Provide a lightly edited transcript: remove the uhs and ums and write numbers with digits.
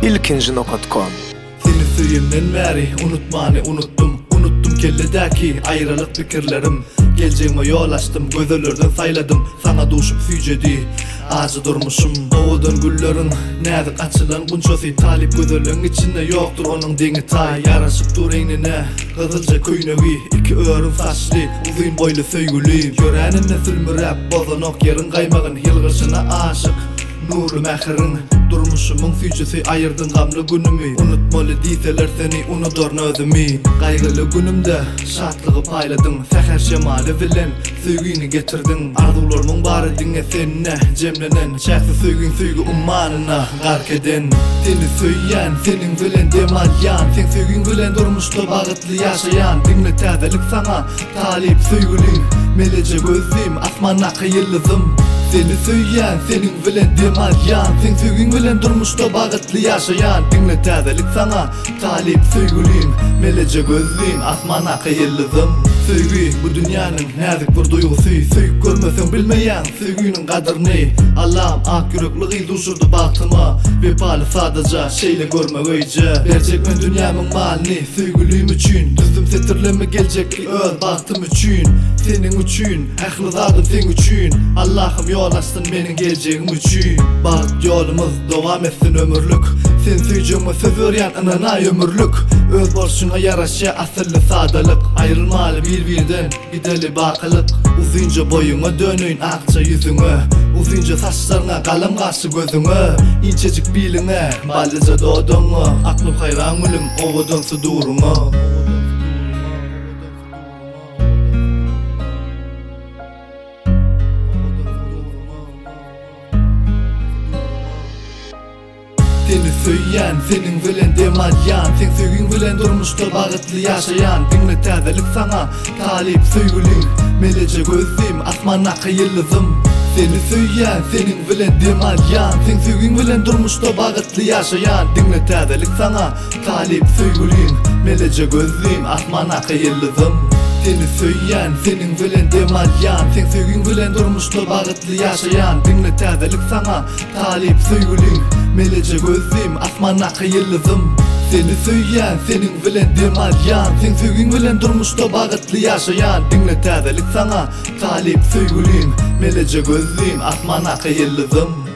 ilkinji.com. Seni suyumdan beri unutmany unuttum. Unuttum kelledäki aýralyk pikirlerim. Geljeğime yol açtım, gözlerden sayladım. Sana duşup süýjedi azy durmuşum. Owadan güllerin näzik açylan gunçasy talip gözlerin içinde yoktur onun deňi tay. Yaraşyp dur eňine gyzylja köýnegi, iki örüm saçly uzun boyly söýgüli. Görenine sülmürep bozanok yerin gaýmagyn ýylgyşyna aşyk nurlu mähirin. Durmuşumun süýjesi aýyrdın gamly günümi. Unutmaly diýseler seni unuturn özümi. Gaýgyly günümde şatlygy paýladym. Säher şemaly bilen süýgüni getirdin. Arzularymyň bary diňe senne jemlenen. Şähsi süýgün süýgü ummanyna gark eden. Seni süýýän, senin bilen demalýan. Sen süýgün bilen durmuşda bagytly ýaşaýan. Diňle täzelik sana talip süýgülin. Melece gözlim asmana kyýyldym. Seni süýýän, senin bilen demalýan. Sen süýgün bilen durmuşda bagytly ýaşaýan. Diňle täzelik sana talip süýgülin. Melece gözlim asmana kyýyldym. Süýgü bu dünýäniň näzik bir duýgusy. Süýüp görmeseň bilmeýän süýgüniň gadyryny. Allah'ım ak yürekli duşurdu baktıma. Bepaly sadaja şeýle görmek öýje. Berjekmen dünýämiň malyny süýgülüm üçin. Düzdüm setirleme geljekli öz baktym üçin. Senin üçin, ähli zadym sen üçin. Allah'ım yol açdyn meniň geljeğim üçin. Bak yolumuz dowam etsin ömürlük. Sen süýjegme söz berýän anana ömürlük. Öz bolşuňa ýaraşa asylly sadalyk. Aýrylmaly bir-birden gideli bakylyk. Uzunca boyuňa dönüň akça ýüzüňe. Uzunca saçlaryňa galam gaşy gözüňe. İnçejik biliňe ballyja doduňa. Aklym haýran gülüm owadan suduruňa. Seni süýýän, senin bilen demalýan. Sen süýgün bilen durmuşda bagytly ýaşaýan. Diňle täzelik sana talip süýgülin. Melece gözlim asmana kyýyldym. Seni süýýän, senin bilen demalýan. Sen süýgün bilen durmuşda bagytly ýaşaýan. Diňle täzelik sana talip süýgülin. Melece gözlim asmana kyýyldym. Seni süýýän, senin bilen demalýan. Sen süýgün bilen durmuşda bagytly ýaşaýan. Diňle täzelik sana talip süýgülin. Melece gözlim asmana kyýyldym. Seni süýýän, senin bilen demalýan. Sen süýgün bilen durmuşda bagytly ýaşaýan. Diňle täzelik sana talip süýgülin. Melece gözlim asmana kyýyldym.